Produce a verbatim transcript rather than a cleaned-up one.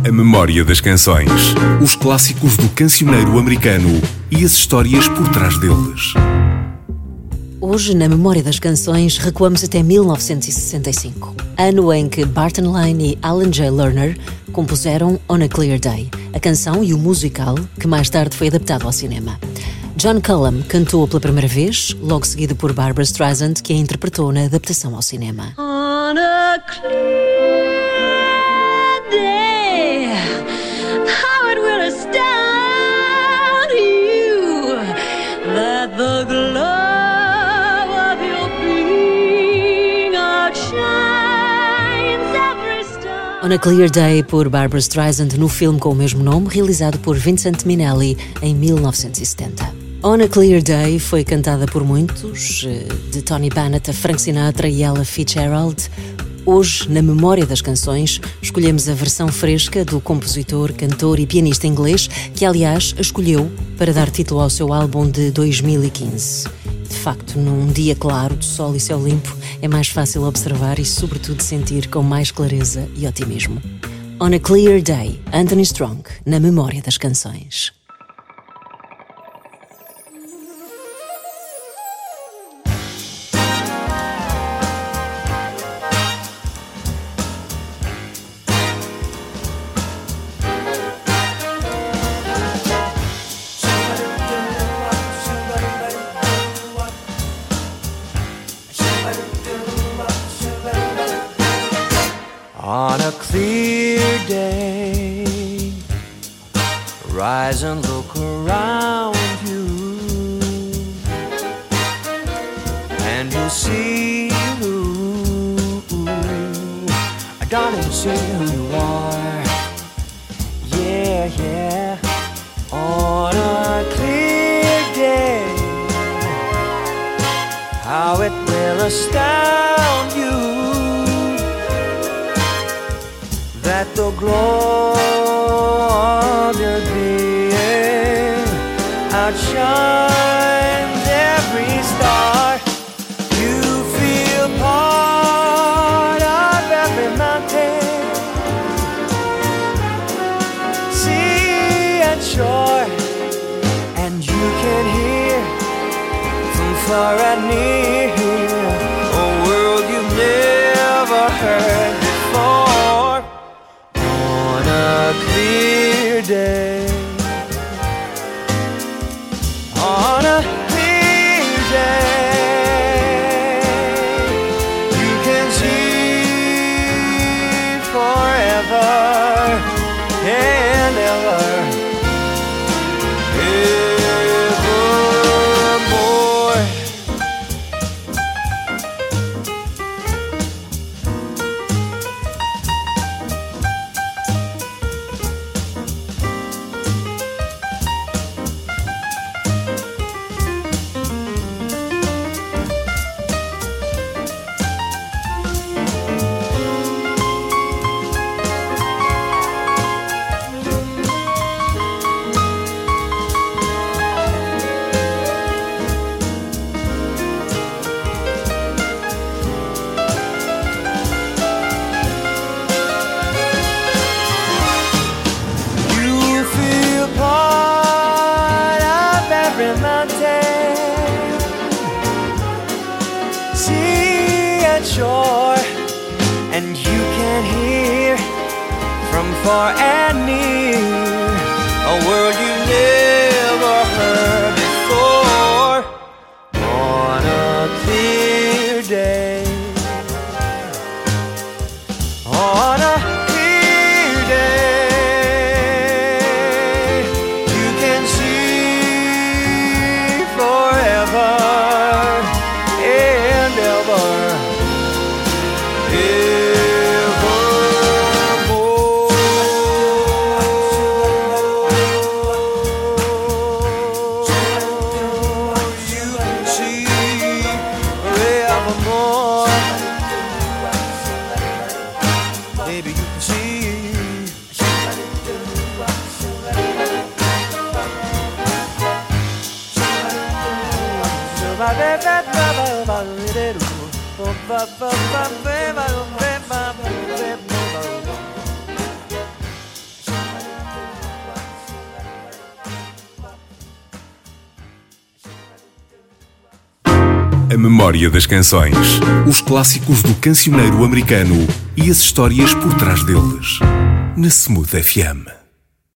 A memória das canções. Os clássicos do cancioneiro americano e as histórias por trás deles. Hoje, na memória das canções, recuamos até mil novecentos e sessenta e cinco, ano em que Barton Lane e Alan J. Lerner compuseram On a Clear Day, a canção e o musical que mais tarde foi adaptado ao cinema. John Cullum cantou pela primeira vez, logo seguido por Barbra Streisand, que a interpretou na adaptação ao cinema. On a clear day, how it will astound you that the glow of your being outshines every star. On a Clear Day, por Barbra Streisand, no filme com o mesmo nome, realizado por Vincent Minnelli em mil novecentos e setenta. On a Clear Day foi cantada por muitos, de Tony Bennett a Frank Sinatra e Ella Fitzgerald. Hoje, na memória das canções, escolhemos a versão fresca do compositor, cantor e pianista inglês, que aliás a escolheu para dar título ao seu álbum de dois mil e quinze. De facto, num dia claro, de sol e céu limpo, é mais fácil observar e sobretudo sentir com mais clareza e otimismo. On a Clear Day, Anthony Strong, na memória das canções. On a clear day, rise and look around you, and you'll see who, darling, see who you are. Yeah, yeah. On a clear day, how it will astound you that the glow of your being outshines every star. You feel part of every mountain, sea and shore, and you can hear from far and near a world you've never heard before. On a clear day, on a clear day, you can see forever and ever, evermore. You feel part of every mountain, sea and shore, and you can hear from far and near a world you've never heard before. On a clear day, on a clear day, you can see forever and ever, evermore. You can see forevermore. Baby, you can see. A memória das canções. Os clássicos do cancioneiro americano e as histórias por trás deles. Na Smooth F M.